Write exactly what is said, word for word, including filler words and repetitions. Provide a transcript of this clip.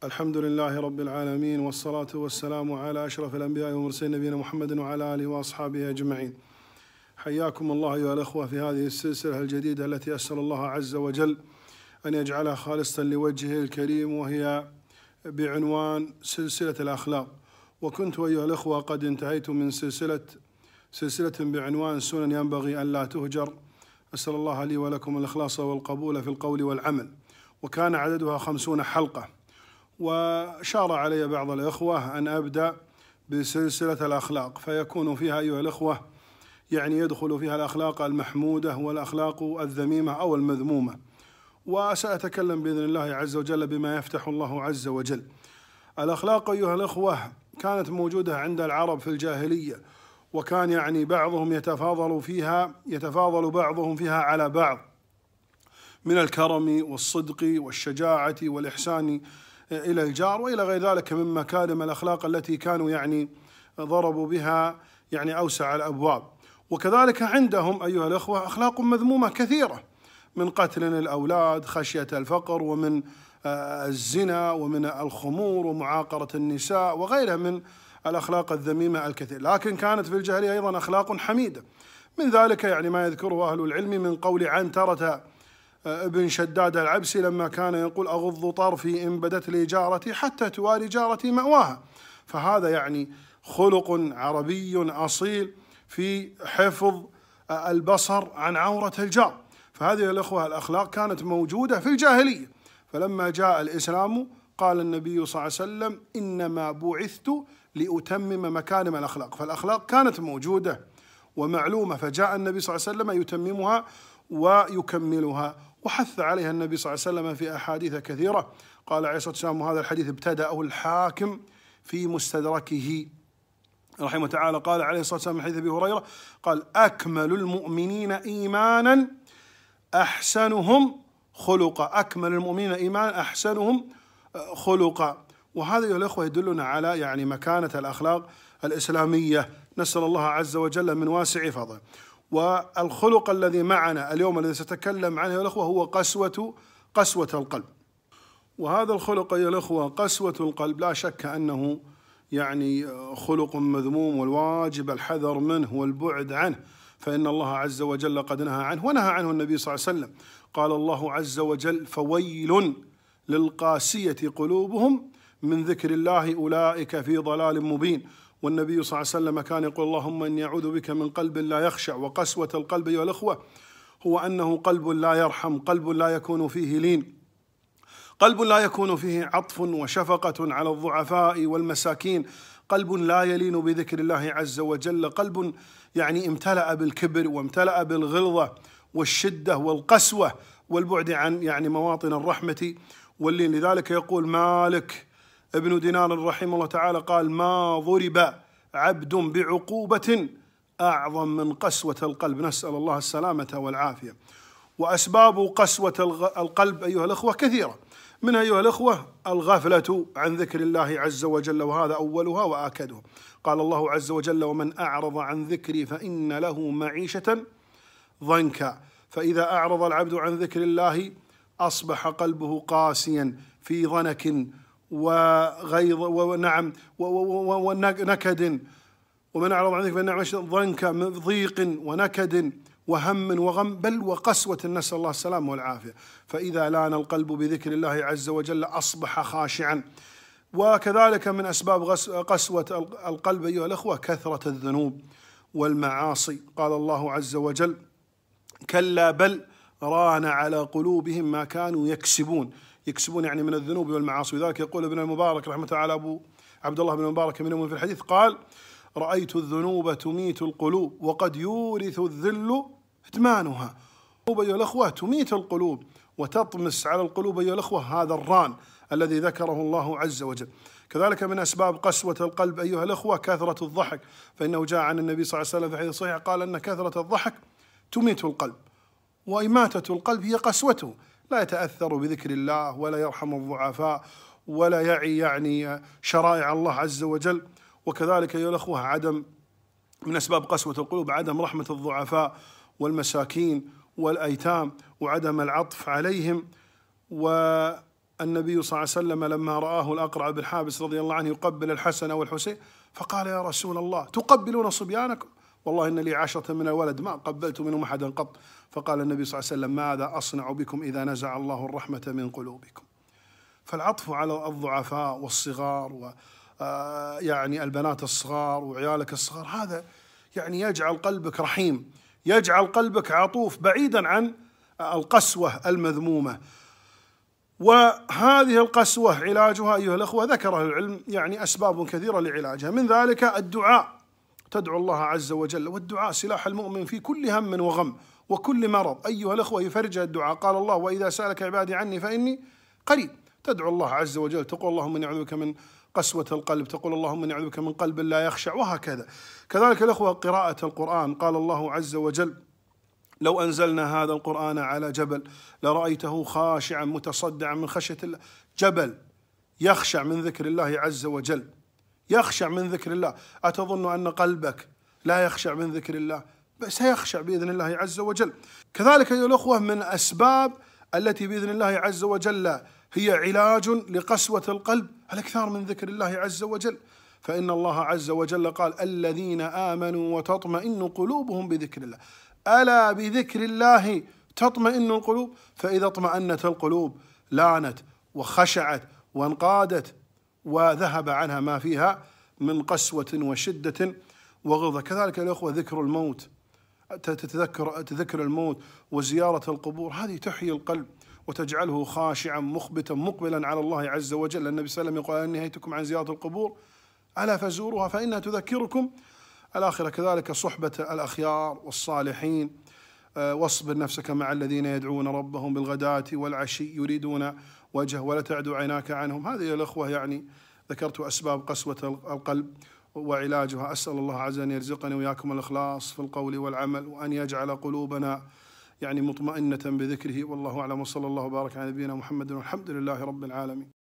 الحمد لله رب العالمين، والصلاة والسلام على أشرف الأنبياء والمرسلين نبينا محمد وعلى آله وأصحابه أجمعين. حياكم الله أيها الأخوة في هذه السلسلة الجديدة التي أسأل الله عز وجل أن يجعلها خالصة لوجهه الكريم، وهي بعنوان سلسلة الأخلاق. وكنت أيها الأخوة قد انتهيت من سلسلة سلسلة بعنوان سنن ينبغي أن لا تهجر. أسأل الله لي ولكم الإخلاص والقبول في القول والعمل، وكان عددها خمسون حلقة. وشار علي بعض الإخوة أن أبدأ بسلسلة الأخلاق، فيكون فيها أيها الإخوة يعني يدخل فيها الأخلاق المحمودة والأخلاق الذميمة أو المذمومة. وسأتكلم بإذن الله عز وجل بما يفتح الله عز وجل. الأخلاق أيها الإخوة كانت موجودة عند العرب في الجاهلية، وكان يعني بعضهم يتفاضل فيها يتفاضل بعضهم فيها على بعض من الكرم والصدق والشجاعة والإحسان إلى الجار وإلى غير ذلك من مكارم الأخلاق التي كانوا يعني ضربوا بها يعني أوسع الأبواب. وكذلك عندهم أيها الأخوة أخلاق مذمومة كثيرة، من قتل الأولاد خشية الفقر، ومن الزنا، ومن الخمور، ومعاقرة النساء، وغيرها من الأخلاق الذميمة الكثير. لكن كانت في الجاهلية أيضا أخلاق حميدة، من ذلك يعني ما يذكره أهل العلم من قول عنترة ابن شداد العبسي لما كان يقول: أغض طرفي إن بدت لي جارتي حتى تواري جارتي مأواها. فهذا يعني خلق عربي أصيل في حفظ البصر عن عورة الجار. فهذه الأخوة الأخلاق كانت موجودة في الجاهلية، فلما جاء الإسلام قال النبي صلى الله عليه وسلم: إنما بعثت لأتمم مكارم الأخلاق. فالأخلاق كانت موجودة ومعلومة، فجاء النبي صلى الله عليه وسلم يتممها ويكملها، وحث عليها النبي صلى الله عليه وسلم في أحاديث كثيرة. قال عليه الصلاة والسلام، وهذا الحديث ابتدأه الحاكم في مستدركه رحمه تعالى، قال عليه الصلاة والسلام من حديث أبي هريرة قال: أكمل المؤمنين إيمانا أحسنهم خلقا. أكمل المؤمنين إيمانا أحسنهم خلقا. وهذا يا الأخوة يدلنا على يعني مكانة الأخلاق الإسلامية، نسأل الله عز وجل من واسع فضله. والخلق الذي معنا اليوم الذي سأتكلم عنه يا الأخوة هو قسوة قسوة القلب. وهذا الخلق يا الأخوة قسوة القلب لا شك أنه يعني خلق مذموم، والواجب الحذر منه والبعد عنه، فإن الله عز وجل قد نهى عنه، ونهى عنه النبي صلى الله عليه وسلم. قال الله عز وجل: فويل للقاسية قلوبهم من ذكر الله أولئك في ضلال مبين. والنبي صلى الله عليه وسلم كان يقول: اللهم إني أعوذ بك من قلب لا يخشع. وقسوة القلب أيها الأخوة هو أنه قلب لا يرحم، قلب لا يكون فيه لين، قلب لا يكون فيه عطف وشفقة على الضعفاء والمساكين، قلب لا يلين بذكر الله عز وجل، قلب يعني امتلأ بالكبر وامتلأ بالغلظة والشدة والقسوة والبعد عن يعني مواطن الرحمة واللين. لذلك يقول مالك ابن دينار رحمه الله تعالى قال: ما ضرب عبد بعقوبة أعظم من قسوة القلب. نسأل الله السلامة والعافية. وأسباب قسوة القلب أيها الأخوة كثيرة، منها أيها الأخوة الغفلة عن ذكر الله عز وجل، وهذا أولها وآكدها. قال الله عز وجل: ومن أعرض عن ذكري فإن له معيشة ضنكا. فإذا أعرض العبد عن ذكر الله أصبح قلبه قاسيا في ضنك وغيظ ونعم ونكد. ومن أعرض عن ذكر فإن له معيشة ضنكا، ضيق ونكد وهم وغم، بل وقسوة، نسأل الله السلامة والعافية. فإذا لان القلب بذكر الله عز وجل أصبح خاشعا. وكذلك من أسباب قسوة القلب أيها الأخوة كثرة الذنوب والمعاصي. قال الله عز وجل: كلا بل ران على قلوبهم ما كانوا يكسبون. يكسبون يعني من الذنوب والمعاصي. وذلك يقول ابن المبارك رحمه تعالى أبو عبد الله بن المبارك منهم في الحديث قال: رأيت الذنوب تميت القلوب وقد يورث الذل إدمانها. أيها الأخوة تميت القلوب وتطمس على القلوب أيها الأخوة هذا الران الذي ذكره الله عز وجل. كذلك من أسباب قسوة القلب أيها الأخوة كثرة الضحك، فإنه جاء عن النبي صلى الله عليه وسلم في حديث صحيح قال أن كثرة الضحك تميت القلب، وإماتة القلب هي قسوته، لا يتأثر بذكر الله ولا يرحم الضعفاء ولا يعي يعني شرائع الله عز وجل. وكذلك أيها الأخوة عدم من أسباب قسوة القلوب عدم رحمة الضعفاء والمساكين والأيتام وعدم العطف عليهم. و النبي صلى الله عليه وسلم لما رآه الأقرع بن حابس رضي الله عنه يقبل الحسن والحسين فقال: يا رسول الله تقبلون صبيانكم؟ والله إن لي عشرة من الولد ما قبلت منهم أحدا قط. فقال النبي صلى الله عليه وسلم: ماذا أصنع بكم إذا نزع الله الرحمة من قلوبكم؟ فالعطف على الضعفاء والصغار و يعني البنات الصغار وعيالك الصغار، هذا يعني يجعل قلبك رحيم، يجعل قلبك عطوف بعيدا عن القسوة المذمومة. وهذه القسوة علاجها أيها الأخوة ذكر أهل العلم يعني أسباب كثيرة لعلاجها، من ذلك الدعاء، تدعو الله عز وجل، والدعاء سلاح المؤمن في كل هم وغم وكل مرض أيها الأخوة يفرجها الدعاء. قال الله: وإذا سألك عبادي عني فإني قريب. تدعو الله عز وجل، تقول: اللهم إني أعوذ بك من قسوة القلب، تقول: اللهم إني أعوذ بك من قلب لا يخشع، وهكذا. كذلك الأخوة قراءة القرآن، قال الله عز وجل: لو أنزلنا هذا القرآن على جبل لرأيته خاشعا متصدعا من خشية الله. جبل يخشع من ذكر الله عز وجل، يخشع من ذكر الله. أتظن أن قلبك لا يخشع من ذكر الله؟ بس سيخشع بإذن الله عز وجل. كذلك أيها الأخوة من أسباب التي بإذن الله عز وجل هي علاج لقسوة القلب الإكثار من ذكر الله عز وجل. فإن الله عز وجل قال: الذين آمنوا وتطمئن قلوبهم بذكر الله. ألا بذكر الله تطمئن القلوب. فإذا اطمأنت القلوب لانت وخشعت وانقادت وذهب عنها ما فيها من قسوة وشدة وغلظة. كذلك يا أخوة ذكر الموت، تتذكر تذكر الموت وزيارة القبور، هذه تحيي القلب وتجعله خاشعا مخبتا مقبلا على الله عز وجل. النبي صلى الله عليه وسلم يقول: أني نهيتكم عن زيارة القبور ألا فزوروها فإنها تذكركم الآخرة. كذلك صحبة الأخيار والصالحين، واصبر نفسك مع الذين يدعون ربهم بالغداة والعشي يريدون وجهه ولا تعد عيناك عنهم. هذه يا الأخوة يعني ذكرت أسباب قسوة القلب وعلاجها. أسأل الله عز وجل أن يرزقني وإياكم الإخلاص في القول والعمل، وأن يجعل قلوبنا يعني مطمئنة بذكره. والله أعلم، وصلى الله وبارك على نبينا محمد والحمد لله رب العالمين.